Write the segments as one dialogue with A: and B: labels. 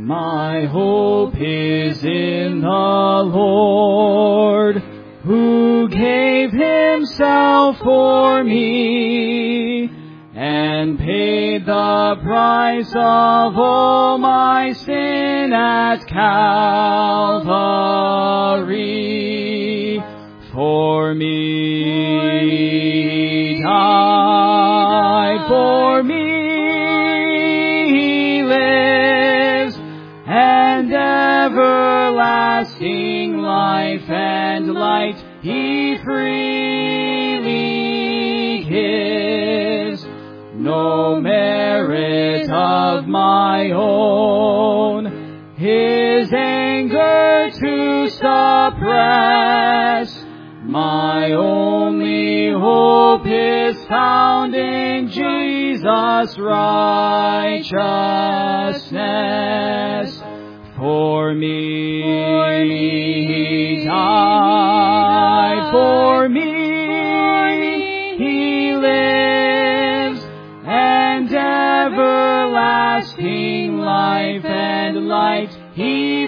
A: My hope is in the Lord, who gave himself for me, and paid the price of all my sin at Calvary. For me, died for me, he lives, and everlasting life and light he freely gives. No merit of my own, his anger to suppress. My only hope is found in Jesus' righteousness. For me, he died. For me, he lives, and everlasting life and light he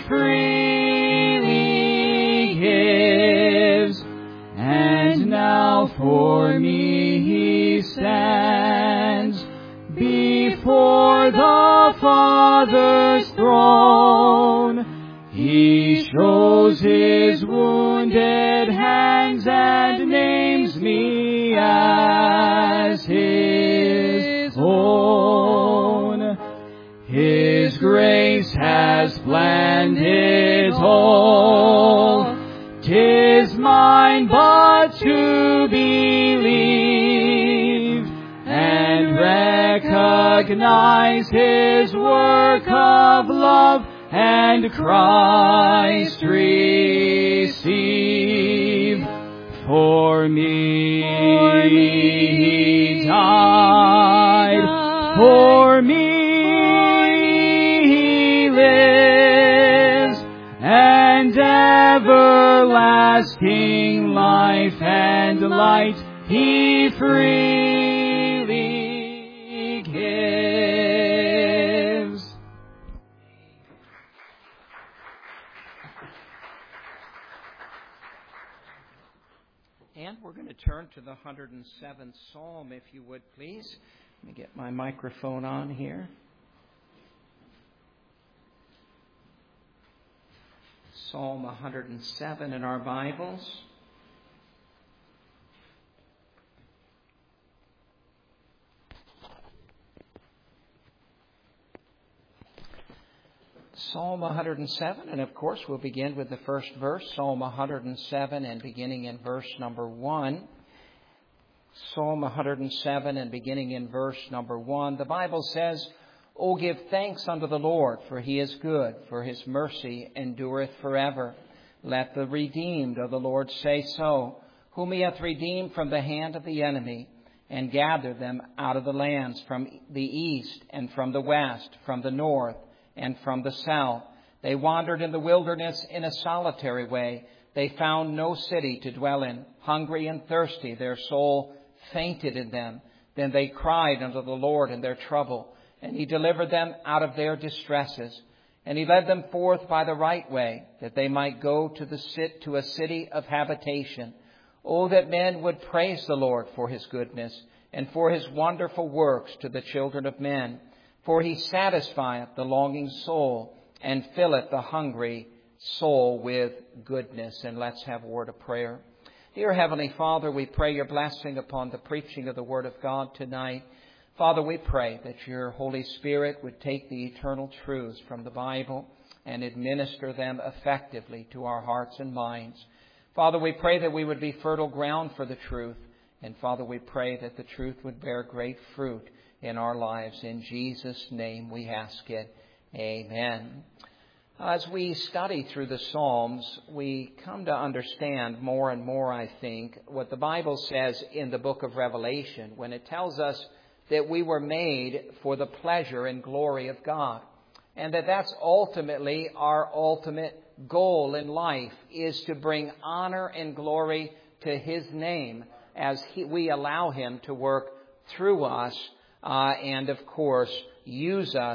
A: freely gives. And now for me he stands before the Father's throne. He shows his wounded hands and names me as his own. His grace has planned it all. 'Tis mine but to believe and recognize his work of love and Christ receive. For me he died, for me he lives, and everlasting life and light he freely gives. And we're going to turn to the 107th Psalm, if you would, please. Let me get my microphone on here. Psalm 107 in our Bibles. Psalm 107, and of course we'll begin with the first verse, Psalm 107, and beginning in verse number 1. Psalm 107 and beginning in verse number 1, the Bible says, O give thanks unto the Lord, for he is good, for his mercy endureth forever. Let the redeemed of the Lord say so, whom he hath redeemed from the hand of the enemy, and gathered them out of the lands, from the east and from the west, from the north and from the south. They wandered in the wilderness in a solitary way. They found no city to dwell in. Hungry and thirsty, their soul fainted in them. Then they cried unto the Lord in their trouble, and he delivered them out of their distresses. And he led them forth by the right way, that they might go to a city of habitation. Oh, that men would praise the Lord for his goodness, and for his wonderful works to the children of men. For he satisfieth the longing soul, and filleth the hungry soul with goodness. And let's have a word of prayer. Dear Heavenly Father, we pray your blessing upon the preaching of the Word of God tonight. Father, we pray that your Holy Spirit would take the eternal truths from the Bible and administer them effectively to our hearts and minds. Father, we pray that we would be fertile ground for the truth. And Father, we pray that the truth would bear great fruit in our lives. In Jesus' name we ask it. Amen. As we study through the Psalms, we come to understand more and more, I think, what the Bible says in the book of Revelation when it tells us that we were made for the pleasure and glory of God. And that's ultimately our ultimate goal in life, is to bring honor and glory to his name as we allow him to work through us and, of course, use us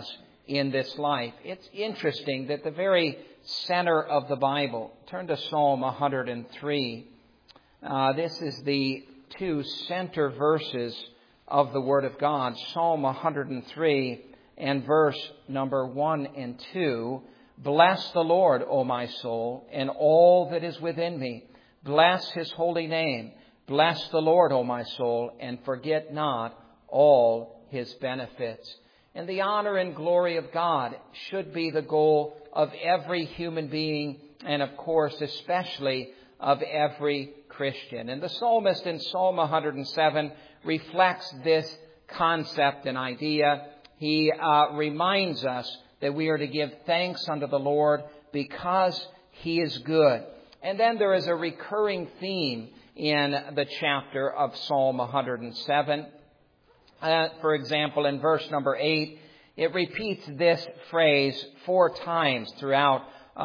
A: in this life. It's interesting that the very center of the Bible, turn to Psalm 103. This is the two center verses of the Word of God. Psalm 103 and verse number 1 and 2. Bless the Lord, O my soul, and all that is within me. Bless His holy name. Bless the Lord, O my soul, and forget not all His benefits. And the honor and glory of God should be the goal of every human being, and of course, especially of every Christian. And the psalmist in Psalm 107 reflects this concept and idea. He reminds us that we are to give thanks unto the Lord because He is good. And then there is a recurring theme in the chapter of Psalm 107. For example, in verse number 8, it repeats this phrase 4 times throughout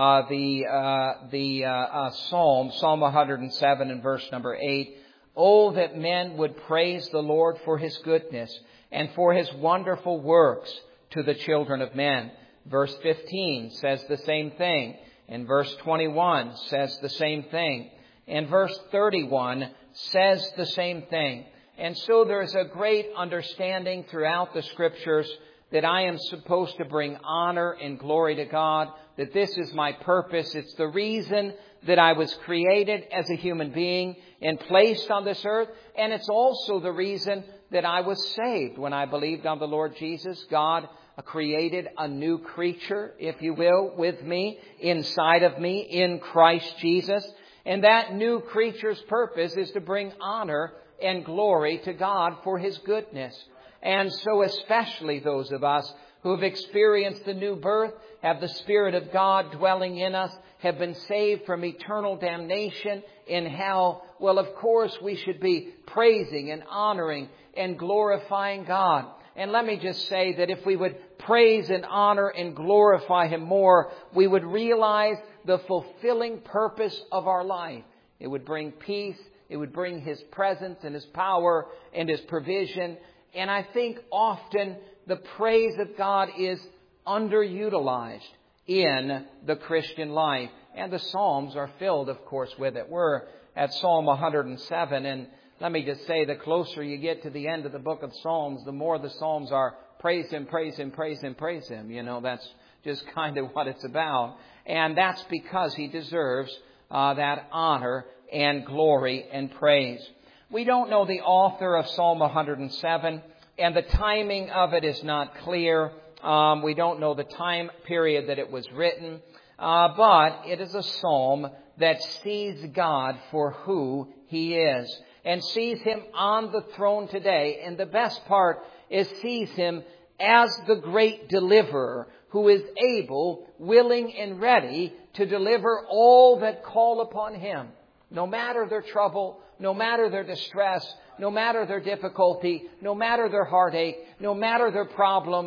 A: the Psalm, Psalm 107 and verse number 8. Oh, that men would praise the Lord for His goodness and for His wonderful works to the children of men. Verse 15 says the same thing. And verse 21 says the same thing. And verse 31 says the same thing. And so there's a great understanding throughout the Scriptures that I am supposed to bring honor and glory to God, that this is my purpose. It's the reason that I was created as a human being and placed on this earth. And it's also the reason that I was saved. When I believed on the Lord Jesus, God created a new creature, if you will, with me, inside of me, in Christ Jesus. And that new creature's purpose is to bring honor and glory to God for His goodness. And so especially those of us who have experienced the new birth, have the Spirit of God dwelling in us, have been saved from eternal damnation in hell, well, of course, we should be praising and honoring and glorifying God. And let me just say that if we would praise and honor and glorify Him more, we would realize the fulfilling purpose of our life. It would bring peace. It would bring His presence and His power and His provision. And I think often the praise of God is underutilized in the Christian life. And the Psalms are filled, of course, with it. We're at Psalm 107. And let me just say, the closer you get to the end of the book of Psalms, the more the Psalms are praise Him, praise Him, praise Him, praise Him. You know, that's just kind of what it's about. And that's because He deserves that honor and glory and praise. We don't know the author of Psalm 107, and the timing of it is not clear. We don't know the time period that it was written, but it is a psalm that sees God for who He is and sees Him on the throne today. And the best part is sees Him as the great deliverer who is able, willing, and ready to deliver all that call upon Him. No matter their trouble, no matter their distress, no matter their difficulty, no matter their heartache, no matter their problem,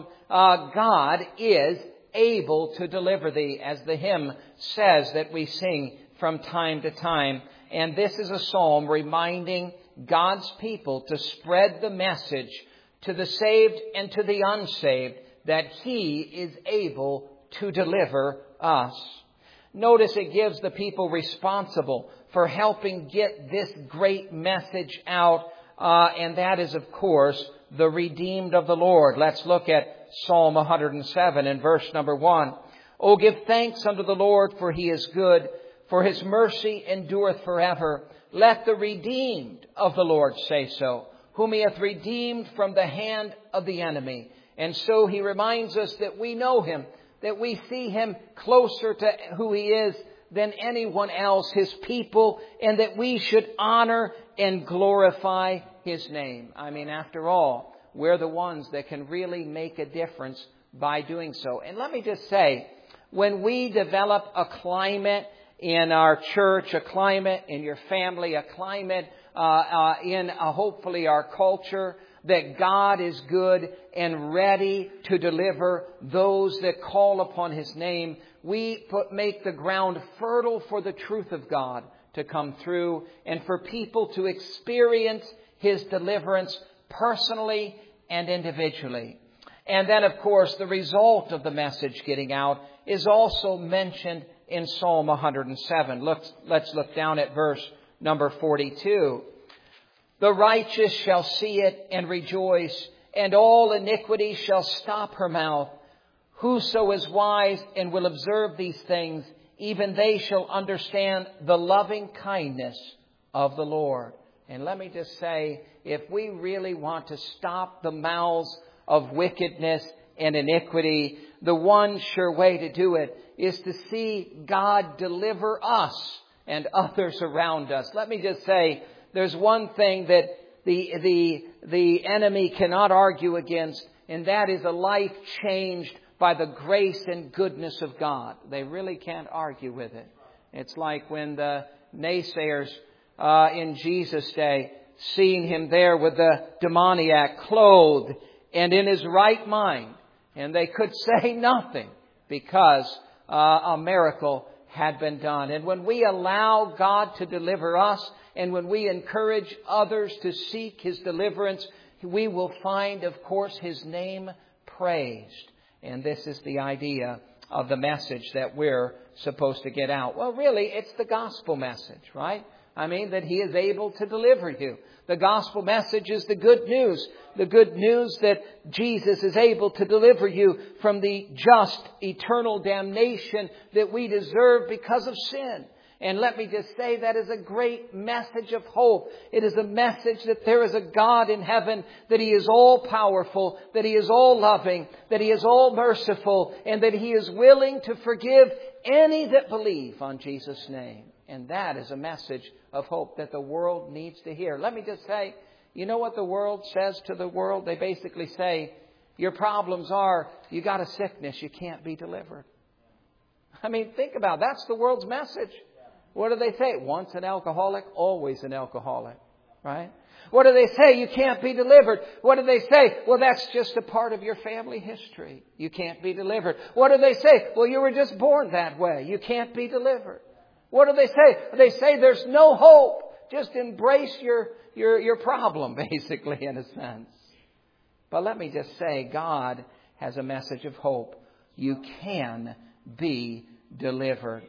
A: God is able to deliver thee, as the hymn says that we sing from time to time. And this is a psalm reminding God's people to spread the message to the saved and to the unsaved that He is able to deliver us. Notice it gives the people responsible for helping get this great message out, and that is, of course, the redeemed of the Lord. Let's look at Psalm 107 and verse number 1. Oh, give thanks unto the Lord, for He is good, for His mercy endureth forever. Let the redeemed of the Lord say so, whom He hath redeemed from the hand of the enemy. And so He reminds us that we know Him, that we see Him closer to who He is than anyone else, His people, and that we should honor and glorify His name. I mean, after all, we're the ones that can really make a difference by doing so. And let me just say, when we develop a climate in our church, a climate in your family, a climate in hopefully our culture, that God is good and ready to deliver those that call upon His name, we make the ground fertile for the truth of God to come through and for people to experience His deliverance personally and individually. And then, of course, the result of the message getting out is also mentioned in Psalm 107. Let's look down at verse number 42. The righteous shall see it and rejoice, and all iniquity shall stop her mouth. Whoso is wise and will observe these things, even they shall understand the loving kindness of the Lord. And let me just say, if we really want to stop the mouths of wickedness and iniquity, the one sure way to do it is to see God deliver us and others around us. Let me just say, there's one thing that the enemy cannot argue against, and that is a life changed by the grace and goodness of God. They really can't argue with it. It's like when the naysayers in Jesus' day, seeing him there with the demoniac clothed and in his right mind, and they could say nothing because a miracle had been done. And when we allow God to deliver us, and when we encourage others to seek His deliverance, we will find, of course, His name praised. And this is the idea of the message that we're supposed to get out. Well, really, it's the gospel message, right? I mean, that He is able to deliver you. The gospel message is the good news. The good news that Jesus is able to deliver you from the just eternal damnation that we deserve because of sin. And let me just say, that is a great message of hope. It is a message that there is a God in heaven, that He is all powerful, that He is all loving, that He is all merciful, and that He is willing to forgive any that believe on Jesus' name. And that is a message of hope that the world needs to hear. Let me just say, you know what the world says to the world? They basically say, your problems are, you got a sickness, you can't be delivered. I mean, think about it. That's the world's message. What do they say? Once an alcoholic, always an alcoholic. Right? What do they say? You can't be delivered. What do they say? Well, that's just a part of your family history. You can't be delivered. What do they say? Well, you were just born that way. You can't be delivered. What do they say? They say there's no hope. Just embrace your problem, basically, in a sense. But let me just say, God has a message of hope. You can be delivered.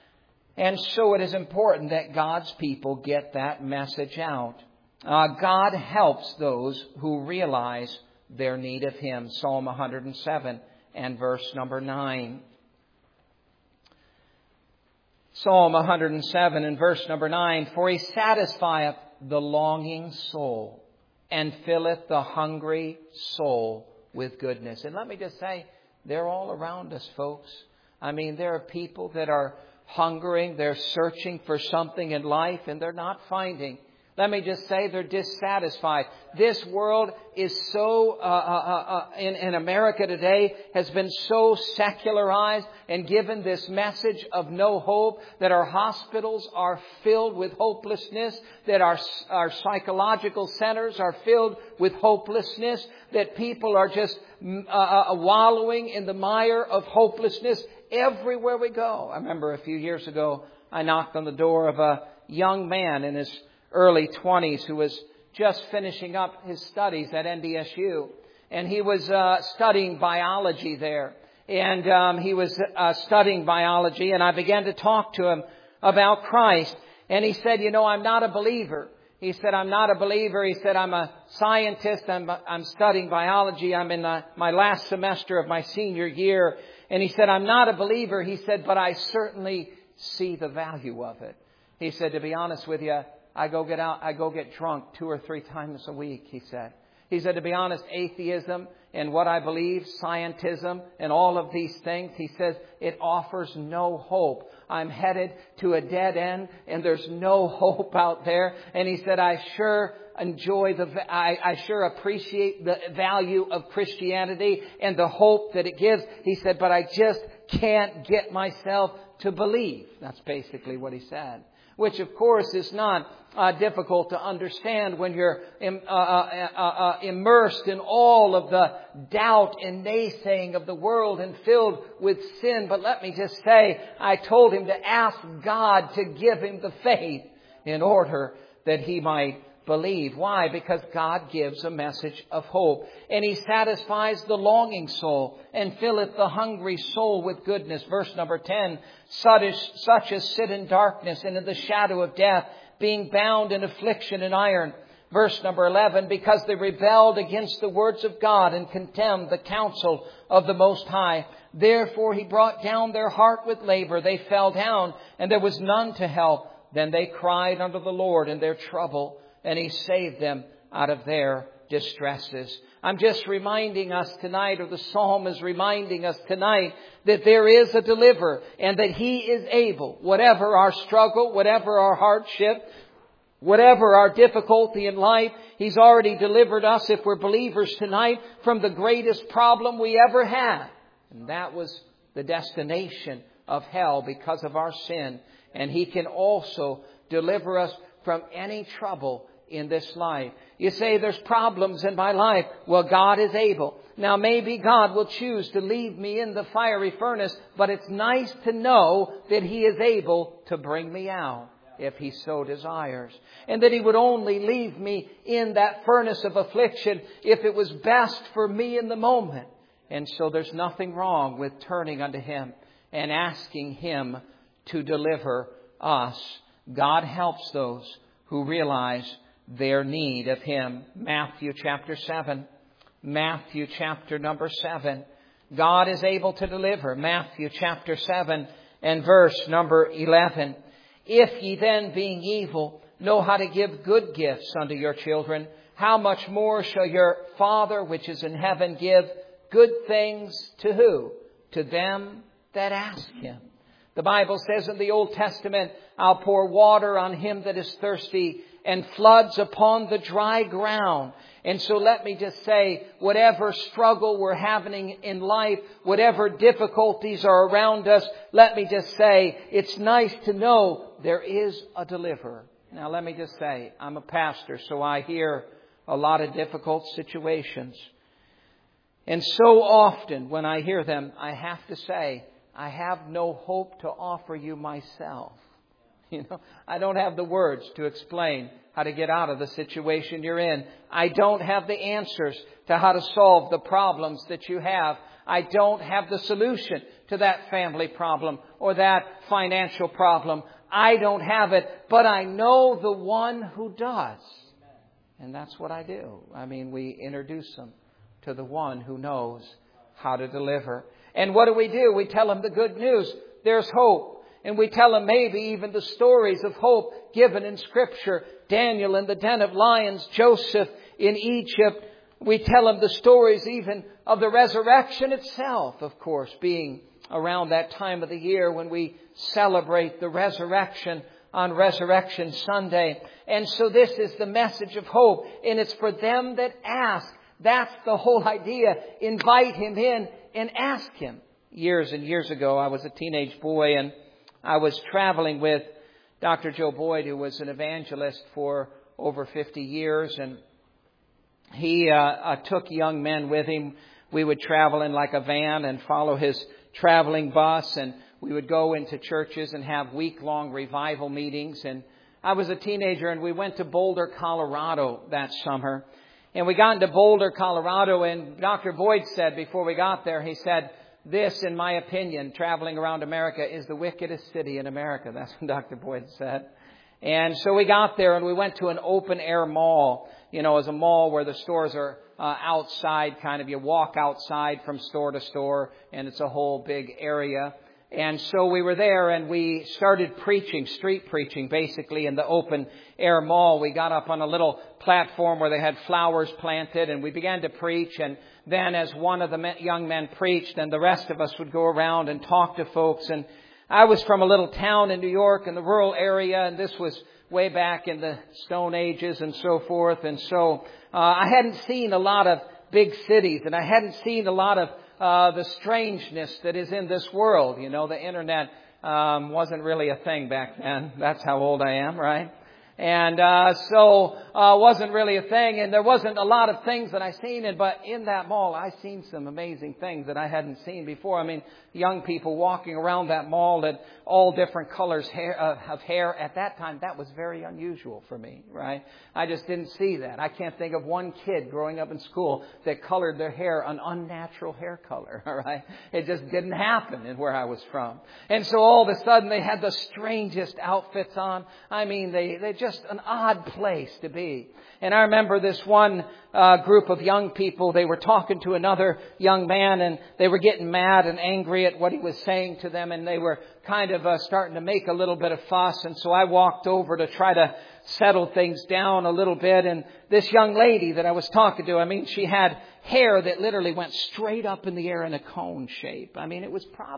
A: And so it is important that God's people get that message out. God helps those who realize their need of Him. Psalm 107 and verse number 9. Psalm 107 and verse number 9. For He satisfieth the longing soul and filleth the hungry soul with goodness. And let me just say, they're all around us, folks. I mean, there are people that are hungering, they're searching for something in life, and they're not finding. Let me just say, they're dissatisfied. This world is so, in America today, has been so secularized and given this message of no hope, that our hospitals are filled with hopelessness, that our psychological centers are filled with hopelessness, that people are just wallowing in the mire of hopelessness everywhere we go. I remember a few years ago, I knocked on the door of a young man in his early 20s who was just finishing up his studies at NDSU. And he was studying biology there. And he was studying biology, and I began to talk to him about Christ. And he said, you know, I'm not a believer. He said, I'm not a believer. He said, I'm a scientist. I'm studying biology. I'm in my last semester of my senior year. And he said, I'm not a believer. He said, but I certainly see the value of it. He said, to be honest with you, I go get drunk 2 or 3 times a week, he said. He said, to be honest, atheism and what I believe, scientism and all of these things, he says, it offers no hope. I'm headed to a dead end and there's no hope out there. And he said, I sure appreciate the value of Christianity and the hope that it gives. He said, but I just can't get myself to believe. That's basically what he said. Which, of course, is not difficult to understand when you're immersed in all of the doubt and naysaying of the world and filled with sin. But let me just say, I told him to ask God to give him the faith in order that he might believe. Why? Because God gives a message of hope. And He satisfies the longing soul and filleth the hungry soul with goodness. Verse number 10, such as sit in darkness and in the shadow of death, being bound in affliction and iron. Verse number 11, because they rebelled against the words of God and contemned the counsel of the Most High. Therefore He brought down their heart with labor. They fell down, and there was none to help. Then they cried unto the Lord in their trouble, and He saved them out of their distresses. I'm just reminding us tonight, or the psalm is reminding us tonight, that there is a deliverer and that He is able, whatever our struggle, whatever our hardship, whatever our difficulty in life, He's already delivered us, if we're believers tonight, from the greatest problem we ever had. And that was the destination of hell because of our sin. And He can also deliver us from any trouble in this life. You say, there's problems in my life. Well, God is able. Now, maybe God will choose to leave me in the fiery furnace, but it's nice to know that He is able to bring me out if He so desires. And that He would only leave me in that furnace of affliction if it was best for me in the moment. And so there's nothing wrong with turning unto Him and asking Him to deliver us. God helps those who realize their need of Him. Matthew chapter 7. Matthew chapter number 7. God is able to deliver. Matthew chapter 7 and verse number 11. If ye then, being evil, know how to give good gifts unto your children, how much more shall your Father which is in heaven give good things to who? To them that ask Him. The Bible says in the Old Testament, I'll pour water on him that is thirsty and floods upon the dry ground. And so let me just say, whatever struggle we're having in life, whatever difficulties are around us, let me just say, it's nice to know there is a deliverer. Now let me just say, I'm a pastor, so I hear a lot of difficult situations. And so often when I hear them, I have to say, I have no hope to offer you myself. I don't have the words to explain how to get out of the situation you're in. I don't have the answers to how to solve the problems that you have. I don't have the solution to that family problem or that financial problem. I don't have it, but I know the one who does. And that's what I do. We introduce them to the one who knows how to deliver. And what do? We tell them the good news. There's hope. And we tell them maybe even the stories of hope given in Scripture. Daniel in the den of lions, Joseph in Egypt. We tell them the stories even of the resurrection itself, of course, being around that time of the year when we celebrate the resurrection on Resurrection Sunday. And so this is the message of hope. And it's for them that ask. That's the whole idea. Invite Him in and ask Him. Years and years ago, I was a teenage boy and I was traveling with Dr. Joe Boyd, who was an evangelist for over 50 years. And he took young men with him. We would travel in like a van and follow his traveling bus. And we would go into churches and have week-long revival meetings. And I was a teenager and we went to Boulder, Colorado that summer. And we got into Boulder, Colorado, and Dr. Boyd said before we got there, he said, this, in my opinion, traveling around America, is the wickedest city in America. That's what Dr. Boyd said. And so we got there and we went to an open-air mall. As a mall where the stores are outside, kind of. You walk outside from store to store, and it's a whole big area. And so we were there and we started preaching, street preaching, basically in the open air mall. We got up on a little platform where they had flowers planted and we began to preach. And then as one of the young men preached, then the rest of us would go around and talk to folks. And I was from a little town in New York in the rural area, and this was way back in the Stone Ages and so forth. And so I hadn't seen a lot of big cities, and I hadn't seen a lot of the strangeness that is in this world. The internet wasn't really a thing back then. That's how old I am, right? And so wasn't really a thing. And there wasn't a lot of things that I seen. But in that mall, I seen some amazing things that I hadn't seen before. I mean, young people walking around that mall that all different colors of hair. At that time, that was very unusual for me, right? I just didn't see that. I can't think of one kid growing up in school that colored their hair an unnatural hair color, all right? It just didn't happen in where I was from. And so all of a sudden, they had the strangest outfits on. I mean, they just an odd place to be. And I remember this one group of young people, they were talking to another young man, and they were getting mad and angry at what he was saying to them, and they were kind of starting to make a little bit of fuss. And so I walked over to try to settle things down a little bit. And this young lady that I was talking to, I mean, she had hair that literally went straight up in the air in a cone shape. I mean,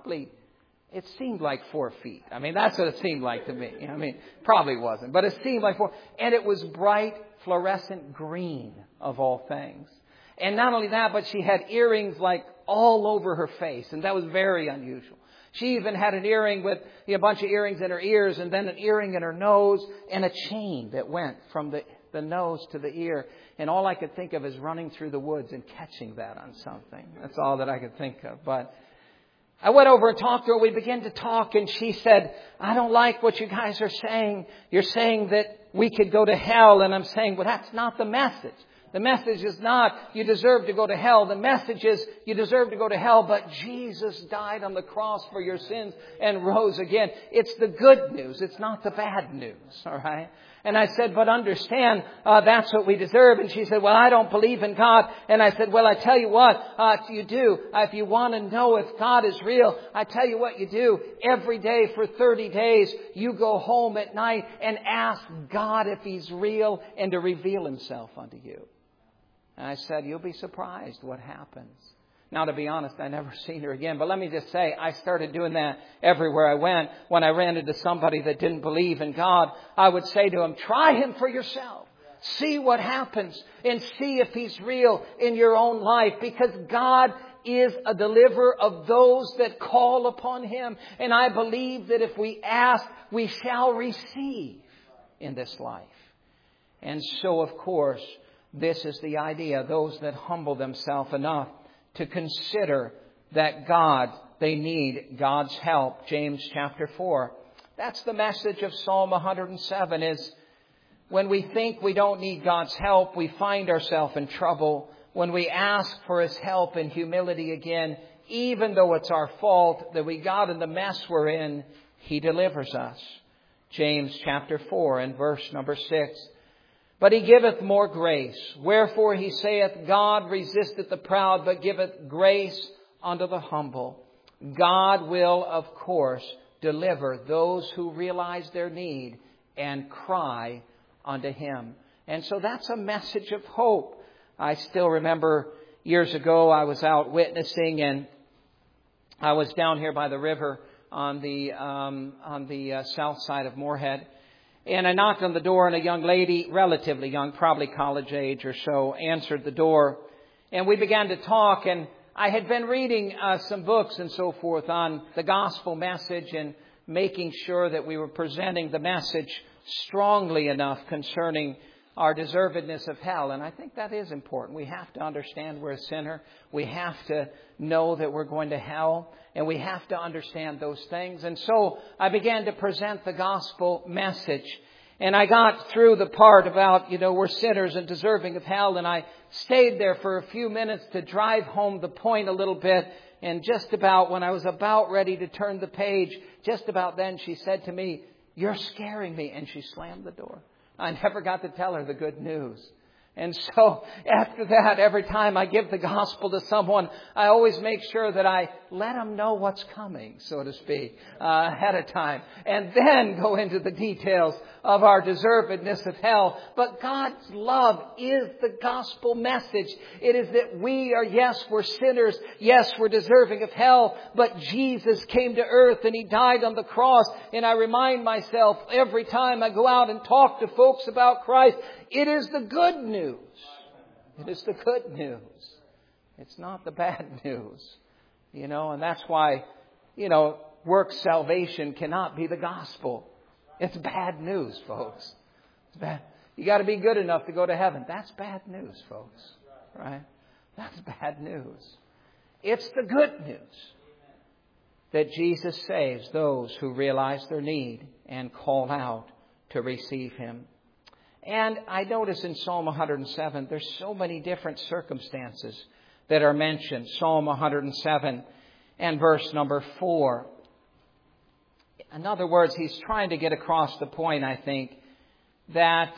A: it seemed like 4 feet. I mean, that's what it seemed like to me. I mean, probably wasn't, but it seemed like 4. And it was bright fluorescent green of all things. And not only that, but she had earrings like all over her face. And that was very unusual. She even had an earring with a bunch of earrings in her ears, and then an earring in her nose, and a chain that went from the nose to the ear. And all I could think of is running through the woods and catching that on something. That's all that I could think of. But I went over and talked to her. We began to talk, and she said, I don't like what you guys are saying. You're saying that we could go to hell. And I'm saying, well, that's not the message. The message is not you deserve to go to hell. The message is you deserve to go to hell, but Jesus died on the cross for your sins and rose again. It's the good news. It's not the bad news. All right. And I said, but understand, that's what we deserve. And she said, well, I don't believe in God. And I said, well, I tell you what, you do. If you want to know if God is real, I tell you what you do. Every day for 30 days, you go home at night and ask God if He's real and to reveal Himself unto you. And I said, you'll be surprised what happens. Now, to be honest, I never seen her again. But let me just say, I started doing that everywhere I went. When I ran into somebody that didn't believe in God, I would say to him, try Him for yourself. See what happens and see if He's real in your own life. Because God is a deliverer of those that call upon Him. And I believe that if we ask, we shall receive in this life. And so, of course, this is the idea. Those that humble themselves enough to consider that they need God's help. James chapter 4. That's the message of Psalm 107 is when we think we don't need God's help, we find ourselves in trouble. When we ask for His help in humility again, even though it's our fault that we got in the mess we're in, He delivers us. James chapter 4 and verse number 6. But He giveth more grace. Wherefore He saith, God resisteth the proud, but giveth grace unto the humble. God will, of course, deliver those who realize their need and cry unto Him. And so that's a message of hope. I still remember years ago I was out witnessing, and I was down here by the river on the south side of Moorhead. And I knocked on the door, and a young lady, relatively young, probably college age or so, answered the door. And we began to talk, and I had been reading some books and so forth on the gospel message and making sure that we were presenting the message strongly enough concerning our deservedness of hell. And I think that is important. We have to understand we're a sinner. We have to know that we're going to hell. And we have to understand those things. And so I began to present the gospel message. And I got through the part about, we're sinners and deserving of hell. And I stayed there for a few minutes to drive home the point a little bit. And just about when I was about ready to turn the page, just about then she said to me, "You're scaring me." And she slammed the door. I never got to tell her the good news. And so after that, every time I give the gospel to someone, I always make sure that I let them know what's coming, so to speak, ahead of time. And then go into the details of our deservedness of hell. But God's love is the gospel message. It is that we're sinners. Yes, we're deserving of hell. But Jesus came to earth and He died on the cross. And I remind myself every time I go out and talk to folks about Christ, it is the good news. It is the good news. It's not the bad news. And that's why, work salvation cannot be the gospel. It's bad news, folks. It's bad. You got to be good enough to go to heaven. That's bad news, folks. Right? That's bad news. It's the good news that Jesus saves those who realize their need and call out to receive Him. And I notice in Psalm 107, there's so many different circumstances that are mentioned. Psalm 107 and verse number 4. In other words, he's trying to get across the point, I think, that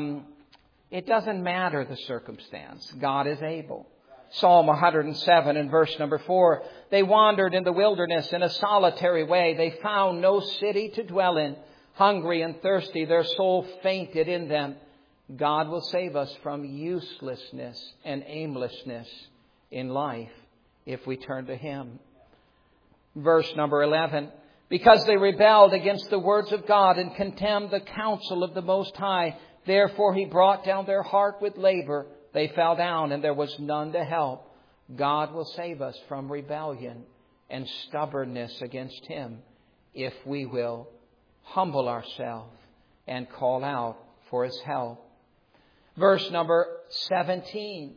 A: it doesn't matter the circumstance. God is able. Psalm 107 and verse number 4. They wandered in the wilderness in a solitary way. They found no city to dwell in. Hungry and thirsty, their soul fainted in them. God will save us from uselessness and aimlessness in life if we turn to Him. Verse number 11. Because they rebelled against the words of God and contemned the counsel of the Most High, therefore He brought down their heart with labor. They fell down and there was none to help. God will save us from rebellion and stubbornness against Him if we will humble ourselves and call out for His help. Verse number 17.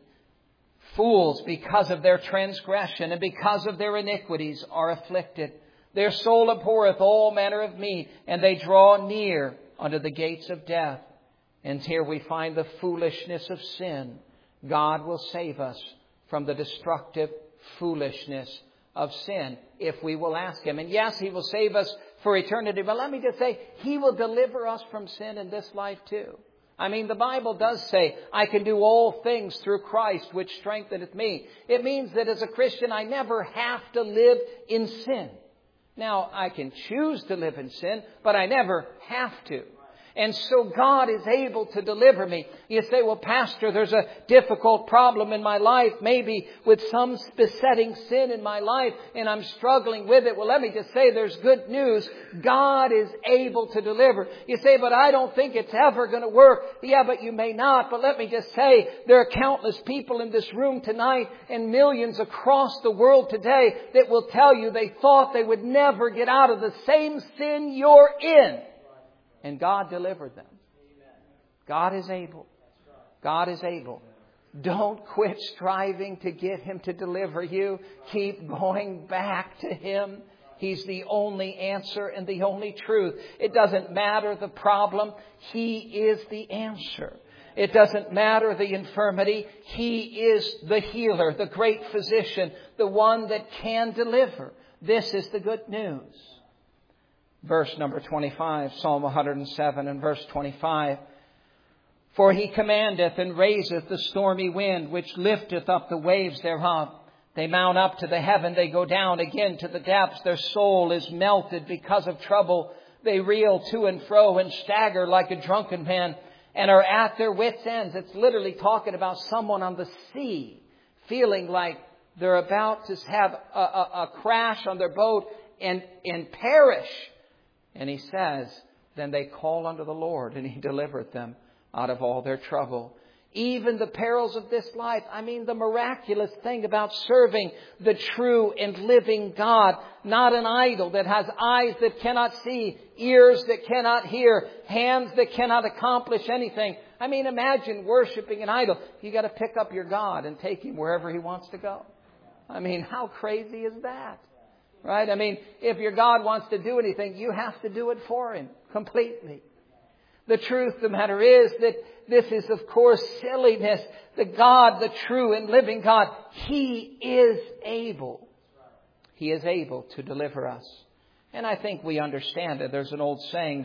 A: Fools, because of their transgression and because of their iniquities, are afflicted. Their soul abhorreth all manner of meat, and they draw near unto the gates of death. And here we find the foolishness of sin. God will save us from the destructive foolishness of sin if we will ask Him. And yes, He will save us for eternity. But let me just say, He will deliver us from sin in this life too. I mean, the Bible does say, I can do all things through Christ, which strengtheneth me. It means that as a Christian, I never have to live in sin. Now, I can choose to live in sin, but I never have to. And so God is able to deliver me. You say, well, Pastor, there's a difficult problem in my life, maybe with some besetting sin in my life, and I'm struggling with it. Well, let me just say there's good news. God is able to deliver. You say, but I don't think it's ever going to work. Yeah, but you may not. But let me just say there are countless people in this room tonight and millions across the world today that will tell you they thought they would never get out of the same sin you're in. And God delivered them. God is able. God is able. Don't quit striving to get Him to deliver you. Keep going back to Him. He's the only answer and the only truth. It doesn't matter the problem. He is the answer. It doesn't matter the infirmity. He is the healer, the great physician, the one that can deliver. This is the good news. Verse number 25, Psalm 107 and verse 25. For He commandeth and raiseth the stormy wind, which lifteth up the waves thereof. They mount up to the heaven, they go down again to the depths. Their soul is melted because of trouble. They reel to and fro and stagger like a drunken man and are at their wits' ends. It's literally talking about someone on the sea feeling like they're about to have a crash on their boat and perish. And he says, then they call unto the Lord, and He delivered them out of all their trouble. Even the perils of this life. I mean, the miraculous thing about serving the true and living God. Not an idol that has eyes that cannot see, ears that cannot hear, hands that cannot accomplish anything. I mean, imagine worshiping an idol. You got to pick up your God and take Him wherever He wants to go. I mean, how crazy is that? Right? I mean, if your God wants to do anything, you have to do it for Him completely. The truth of the matter is that this is, of course, silliness. The God, the true and living God, He is able. He is able to deliver us. And I think we understand it. There's an old saying,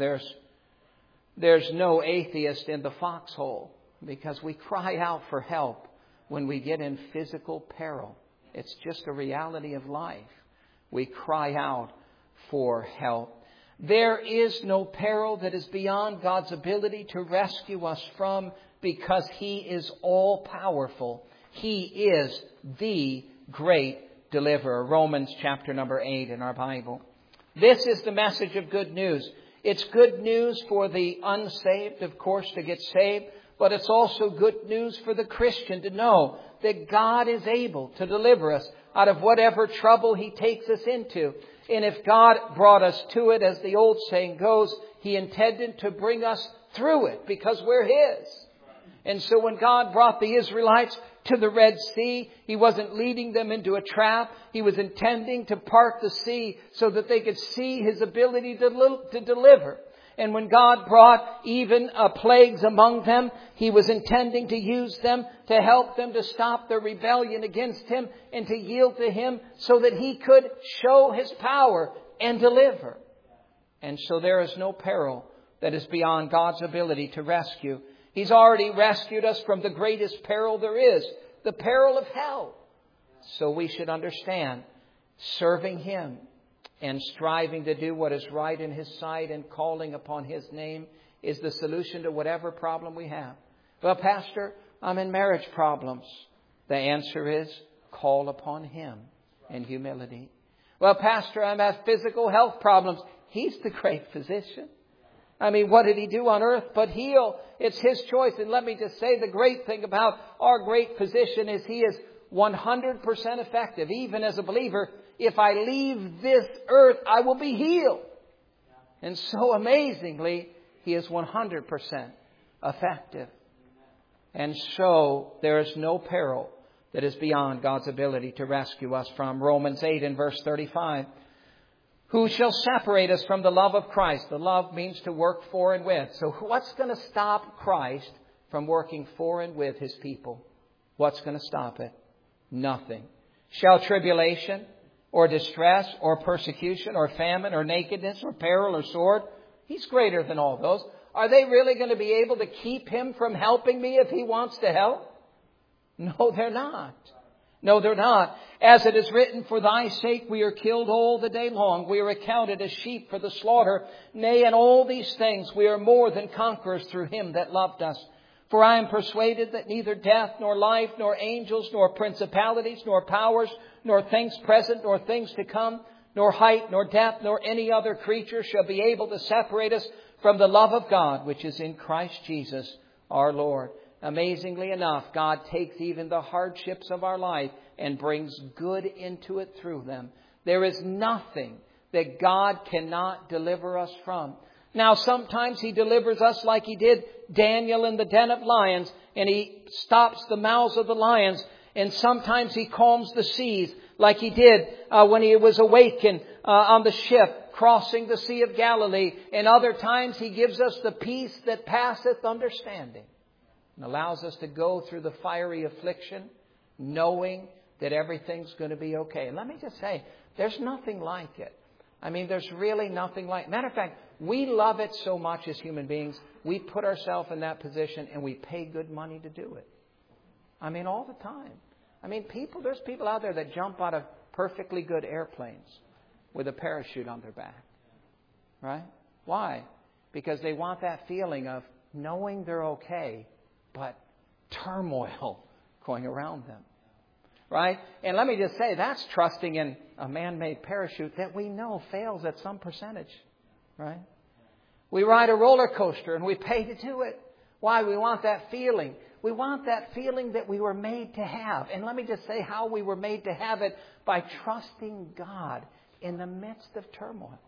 A: there's no atheist in the foxhole, because we cry out for help when we get in physical peril. It's just a reality of life. We cry out for help. There is no peril that is beyond God's ability to rescue us from, because He is all powerful. He is the great deliverer. Romans chapter number 8 in our Bible. This is the message of good news. It's good news for the unsaved, of course, to get saved. But it's also good news for the Christian to know that God is able to deliver us out of whatever trouble He takes us into. And if God brought us to it, as the old saying goes, He intended to bring us through it because we're His. And so when God brought the Israelites to the Red Sea, He wasn't leading them into a trap. He was intending to part the sea so that they could see His ability to deliver. And when God brought even plagues among them, He was intending to use them to help them to stop their rebellion against Him and to yield to Him so that He could show His power and deliver. And so there is no peril that is beyond God's ability to rescue. He's already rescued us from the greatest peril there is, the peril of hell. So we should understand serving Him and striving to do what is right in His sight and calling upon His name is the solution to whatever problem we have. Well, Pastor, I'm in marriage problems. The answer is call upon Him in humility. Well, Pastor, I'm at physical health problems. He's the great physician. I mean, what did He do on earth but heal? It's His choice. And let me just say, the great thing about our great physician is He is 100% effective. Even as a believer, if I leave this earth, I will be healed. And so amazingly, He is 100% effective. And so there is no peril that is beyond God's ability to rescue us from. Romans 8 and verse 35. Who shall separate us from the love of Christ? The love means to work for and with. So what's going to stop Christ from working for and with His people? What's going to stop it? Nothing. Shall tribulation or distress or persecution or famine or nakedness or peril or sword? He's greater than all those. Are they really going to be able to keep Him from helping me if He wants to help? No, they're not. No, they're not. As it is written, for Thy sake we are killed all the day long. We are accounted as sheep for the slaughter. Nay, in all these things we are more than conquerors through Him that loved us. For I am persuaded that neither death, nor life, nor angels, nor principalities, nor powers, nor things present, nor things to come, nor height, nor depth, nor any other creature shall be able to separate us from the love of God, which is in Christ Jesus our Lord. Amazingly enough, God takes even the hardships of our life and brings good into it through them. There is nothing that God cannot deliver us from. Now, sometimes He delivers us like He did Daniel in the den of lions, and He stops the mouths of the lions. And sometimes He calms the seas like He did when He was awakened on the ship crossing the Sea of Galilee. And other times He gives us the peace that passeth understanding and allows us to go through the fiery affliction knowing that everything's going to be okay. And let me just say, there's nothing like it. I mean, there's really nothing like it. Matter of fact, we love it so much as human beings, we put ourselves in that position and we pay good money to do it. I mean, all the time. I mean, there's people out there that jump out of perfectly good airplanes with a parachute on their back. Right? Why? Because they want that feeling of knowing they're okay, but turmoil going around them. Right? And let me just say, that's trusting in a man-made parachute that we know fails at some percentage. Right? We ride a roller coaster and we pay to do it. Why? We want that feeling. We want that feeling that we were made to have. And let me just say how we were made to have it: by trusting God in the midst of turmoil.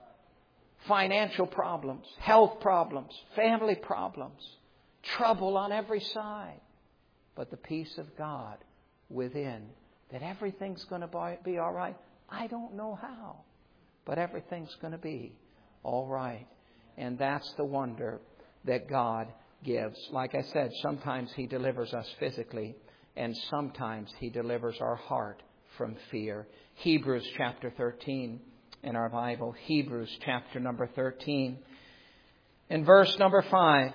A: Financial problems, health problems, family problems, trouble on every side. But the peace of God within, that everything's going to be all right. I don't know how, but everything's going to be all right. And that's the wonder that God gives. Like I said, sometimes He delivers us physically, and sometimes He delivers our heart from fear. Hebrews chapter 13 in our Bible. Hebrews chapter number 13. In verse number 5.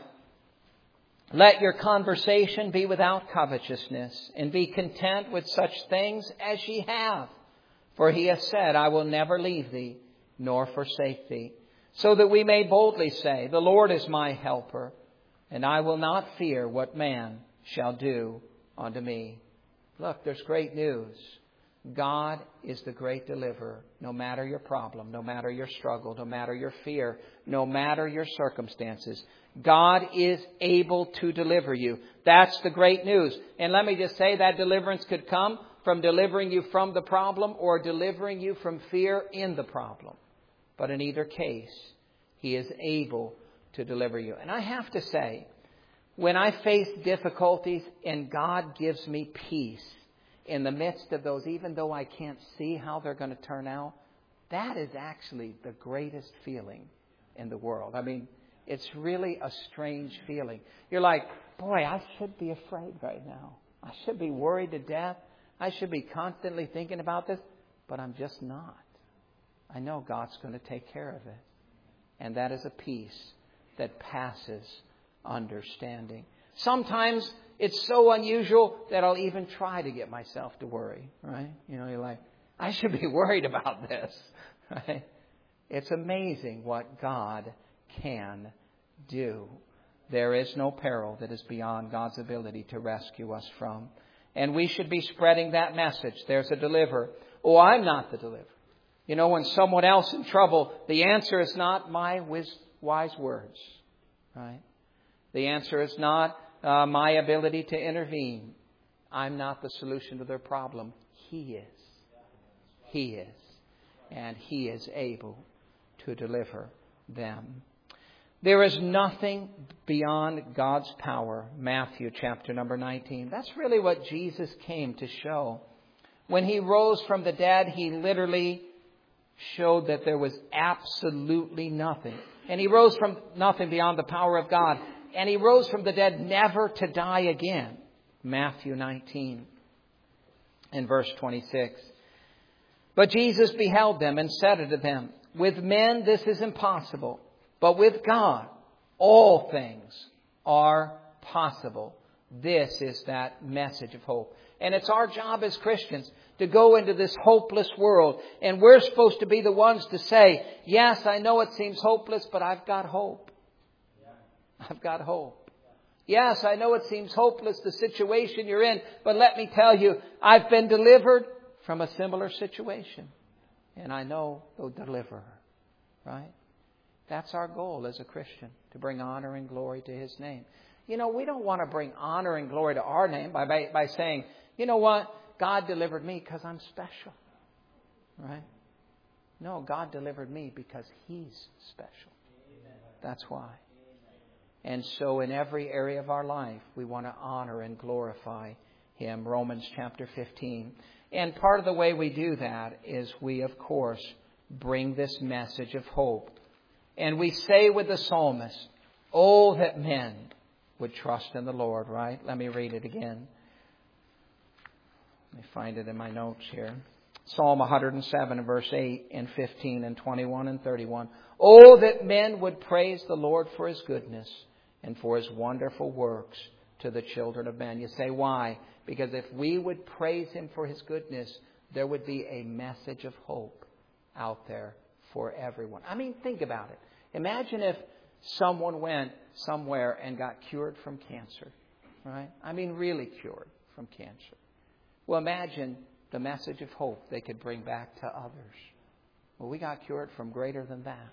A: Let your conversation be without covetousness, and be content with such things as ye have. For He hath said, I will never leave thee, nor forsake thee. So that we may boldly say, the Lord is my helper, and I will not fear what man shall do unto me. Look, there's great news. God is the great deliverer, no matter your problem, no matter your struggle, no matter your fear, no matter your circumstances. God is able to deliver you. That's the great news. And let me just say, that deliverance could come from delivering you from the problem or delivering you from fear in the problem. But in either case, He is able to deliver you. And I have to say, when I face difficulties and God gives me peace in the midst of those, even though I can't see how they're going to turn out, that is actually the greatest feeling in the world. I mean, it's really a strange feeling. You're like, boy, I should be afraid right now. I should be worried to death. I should be constantly thinking about this, but I'm just not. I know God's going to take care of it. And that is a peace that passes understanding. Sometimes it's so unusual that I'll even try to get myself to worry, right? You know, you're like, I should be worried about this, right? It's amazing what God can do. There is no peril that is beyond God's ability to rescue us from. And we should be spreading that message. There's a deliverer. Oh, I'm not the deliverer. You know, when someone else in trouble, the answer is not my wise words, right? The answer is not my ability to intervene. I'm not the solution to their problem. He is. He is. And He is able to deliver them. There is nothing beyond God's power. Matthew chapter number 19. That's really what Jesus came to show. When He rose from the dead, He literally showed that there was absolutely nothing. And He rose from nothing beyond the power of God. And He rose from the dead never to die again. Matthew 19 and verse 26. But Jesus beheld them and said unto them, with men this is impossible, but with God all things are possible. This is that message of hope. And it's our job as Christians to go into this hopeless world. And we're supposed to be the ones to say, yes, I know it seems hopeless, but I've got hope. I've got hope. Yes, I know it seems hopeless, the situation you're in, but let me tell you, I've been delivered from a similar situation. And I know the deliverer, right? That's our goal as a Christian, to bring honor and glory to His name. You know, we don't want to bring honor and glory to our name by saying, you know what, God delivered me because I'm special, right? No, God delivered me because He's special. That's why. And so in every area of our life, we want to honor and glorify Him. Romans chapter 15. And part of the way we do that is we, of course, bring this message of hope. And we say with the psalmist, oh, that men would trust in the Lord, right? Let me read it again. Let me find it in my notes here. Psalm 107, verse 8 and 15 and 21 and 31. Oh, that men would praise the Lord for His goodness and for His wonderful works to the children of men. You say, why? Because if we would praise Him for His goodness, there would be a message of hope out there for everyone. I mean, think about it. Imagine if someone went somewhere and got cured from cancer, right? I mean, really cured from cancer. Well, imagine the message of hope they could bring back to others. Well, we got cured from greater than that.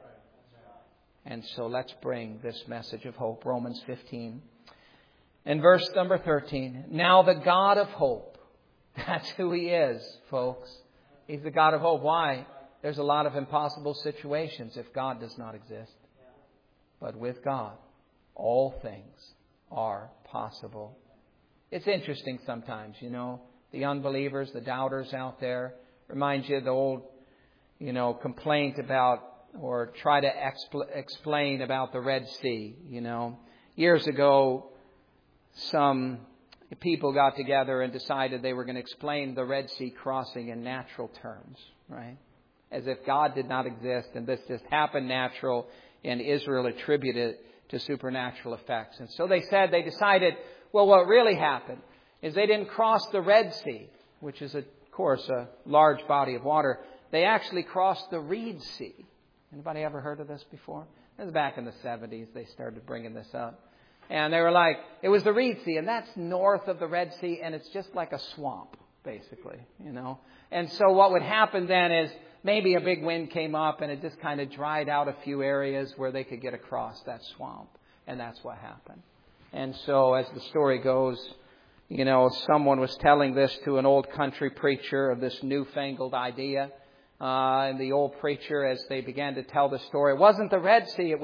A: And so let's bring this message of hope. Romans 15 and verse number 13. Now the God of hope. That's who He is, folks. He's the God of hope. Why? There's a lot of impossible situations if God does not exist. But with God, all things are possible. It's interesting sometimes, you know, the unbelievers, the doubters out there. Reminds you of the old, complaint about or try to explain about the Red Sea, Years ago, some people got together and decided they were going to explain the Red Sea crossing in natural terms, right? As if God did not exist and this just happened natural and Israel attributed it to supernatural effects. And so they decided, well, what really happened is they didn't cross the Red Sea, which is, of course, a large body of water. They actually crossed the Reed Sea. Anybody ever heard of this before? This was back in the 70s. They started bringing this up. And they were like, it was the Reed Sea, and that's north of the Red Sea, and it's just like a swamp, basically, And so what would happen then is maybe a big wind came up, and it just kind of dried out a few areas where they could get across that swamp. And that's what happened. And so as the story goes, someone was telling this to an old country preacher of this newfangled idea. And the old preacher, as they began to tell the story, it wasn't the Red Sea, it was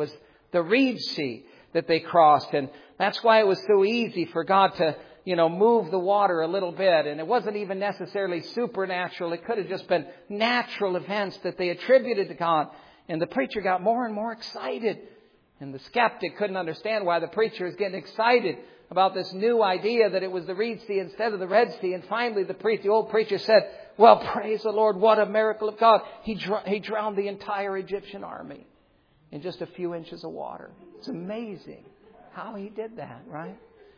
A: the Reed Sea that they crossed. And that's why it was so easy for God to, move the water a little bit. And it wasn't even necessarily supernatural. It could have just been natural events that they attributed to God. And the preacher got more and more excited. And the skeptic couldn't understand why the preacher is getting excited about this new idea that it was the Reed Sea instead of the Red Sea. And finally, the old preacher said, well, praise the Lord, what a miracle of God. He drowned the entire Egyptian army in just a few inches of water. It's amazing how he did that, right?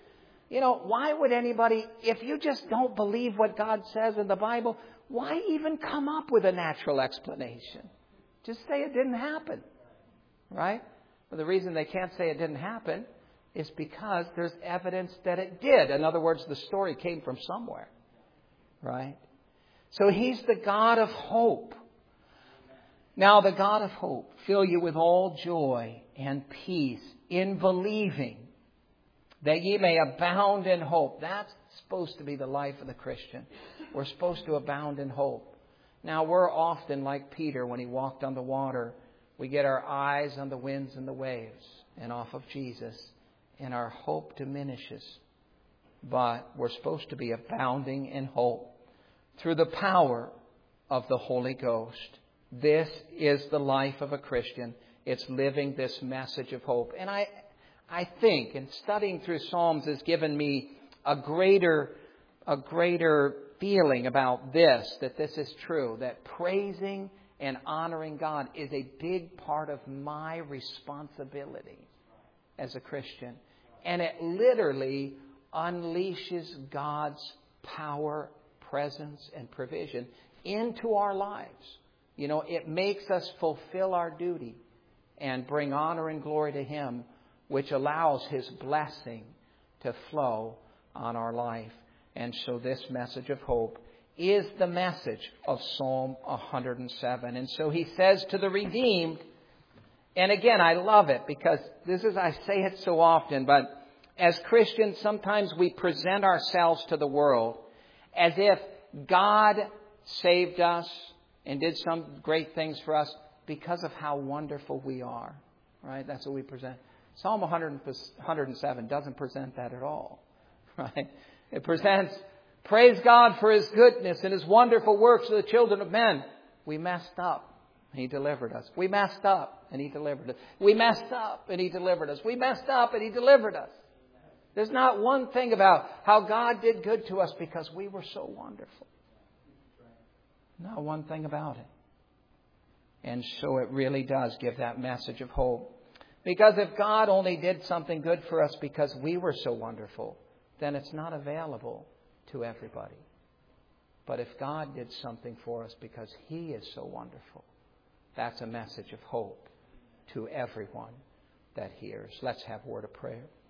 A: Why would anybody, if you just don't believe what God says in the Bible, why even come up with a natural explanation? Just say it didn't happen, right? But the reason they can't say it didn't happen is because there's evidence that it did. In other words, the story came from somewhere, right? So He's the God of hope. Now the God of hope fill you with all joy and peace in believing, that ye may abound in hope. That's supposed to be the life of the Christian. We're supposed to abound in hope. Now we're often like Peter when he walked on the water. We get our eyes on the winds and the waves and off of Jesus, and our hope diminishes. But we're supposed to be abounding in hope through the power of the Holy Ghost. This is the life of a Christian. It's living this message of hope. And I think, and studying through Psalms has given me a greater feeling about this, that this is true, that praising and honoring God is a big part of my responsibility as a Christian. And it literally unleashes God's power, presence, and provision into our lives. It makes us fulfill our duty and bring honor and glory to Him, which allows His blessing to flow on our life. And so this message of hope is the message of Psalm 107. And so he says to the redeemed, and again, I love it because I say it so often, but as Christians, sometimes we present ourselves to the world as if God saved us and did some great things for us because of how wonderful we are. Right? That's what we present. Psalm 107 doesn't present that at all. Right? It presents, praise God for His goodness and His wonderful works to the children of men. We messed up, and He delivered us. We messed up, and He delivered us. We messed up, and He delivered us. We messed up, and He delivered us. There's not one thing about how God did good to us because we were so wonderful. Not one thing about it. And so it really does give that message of hope. Because if God only did something good for us because we were so wonderful, then it's not available to everybody. But if God did something for us because He is so wonderful, that's a message of hope to everyone that hears. Let's have a word of prayer.